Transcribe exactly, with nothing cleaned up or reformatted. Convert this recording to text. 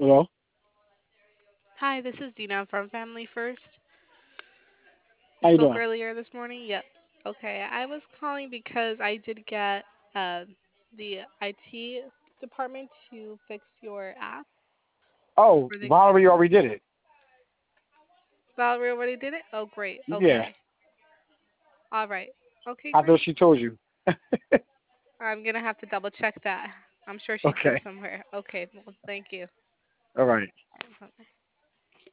Hello? Hi, this is Dina from Family First. We How you spoke doing? earlier this morning. Yep. Okay, I was calling because I did get uh, the I T department to fix your app Oh, for the Valerie already did it. Valerie already did it. Oh, great. Yeah, Okay. All right. Okay, I thought great. she told you. I'm gonna have to double check that. I'm sure she did Okay, somewhere. Okay. Well, thank you. all right.